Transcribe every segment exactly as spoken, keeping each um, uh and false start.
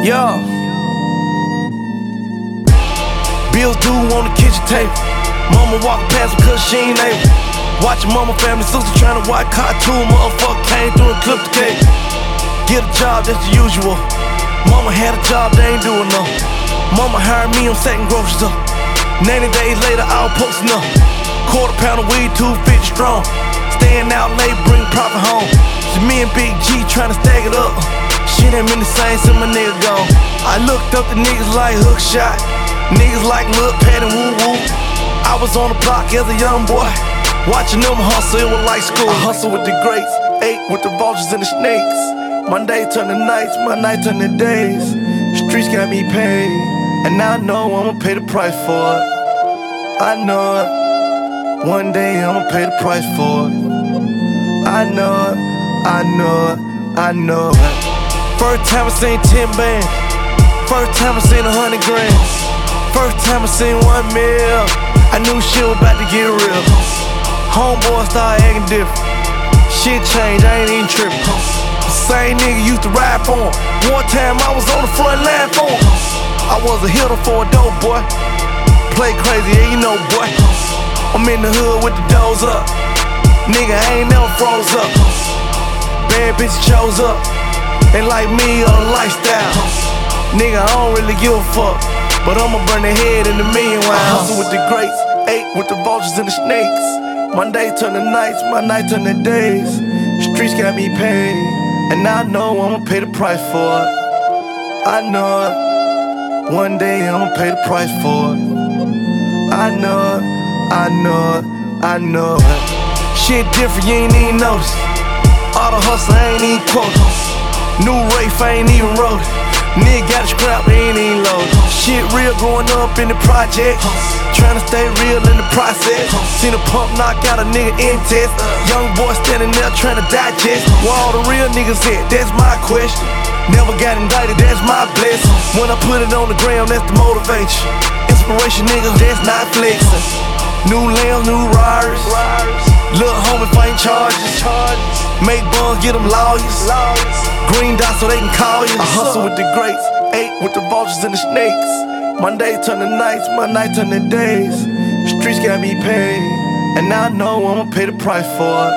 Yeah. Bills due on the kitchen table. Mama walk past because she ain't able. Watching mama, family, sister trying to watch cartoon. Motherfucker came through and clipped the cake. Get a job, that's the usual. Mama had a job, they ain't doing no. Mama hired me, I'm setting groceries up. ninety days later, I was posting up. Quarter pound of weed, two fifty strong. Staying out late, bring profit home. So me and Big G trying to stack it up. Shit ain't been the same since my nigga gone. I looked up to niggas like hook shot. Niggas like Lil Pat and Woo Woo. I was on the block as a young boy, watching them hustle, it was like school. I hustle with the greats, ate with the vultures and the snakes. Monday turn to nights, my night turn to days. Streets got me paid, and now I know I'ma pay the price for it. I know it. One day I'ma pay the price for it. I know it, I know it, I know it. First time I seen ten bands. First time I seen a hundred grand. First time I seen one mil. I knew shit was about to get real. Homeboy started acting different. Shit changed, I ain't even tripping. The same nigga used to ride for him. One time I was on the front line for him. I was a hitter for a dope boy. Play crazy, yeah, you know, boy. I'm in the hood with the doors up. Nigga, I ain't never froze up. Bad bitches chose up. They like me on a lifestyle. Nigga, I don't really give a fuck, but I'ma burn their head in a million while I hustle with the greats, ate with the vultures and the snakes. Monday turn to nights, my night turn to days. Streets got me paid, and now I know I'ma pay the price for it. I know it. One day I'ma pay the price for it. I know it, I know it, I know it. Shit different, you ain't even notice. All the hustle, I ain't even quoted. New Rafe, I ain't even wrote it. Nigga got a scrap, ain't even loaded. Shit real growing up in the project. Tryna stay real in the process. Seen a pump knock out a nigga in test. Young boy standing there tryna digest. Where all the real niggas at? That's my question. Never got indicted, that's my blessing. When I put it on the ground, that's the motivation. Inspiration, nigga, that's not flexing. New lambs, new riders. Lil' homie fighting charges. Make buns, get them lawyers. Green dot so they can call you. I hustle with the greats, ate with the vultures and the snakes. Monday turn to nights, my night turn to days. Streets got me paid, and now I know I'ma pay the price for it.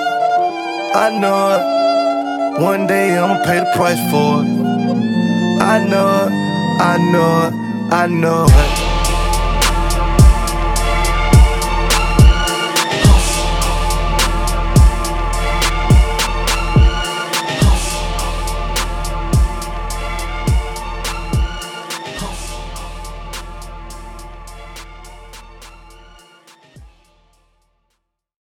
I know it. One day I'ma pay the price for it. I know it, I know it, I know it.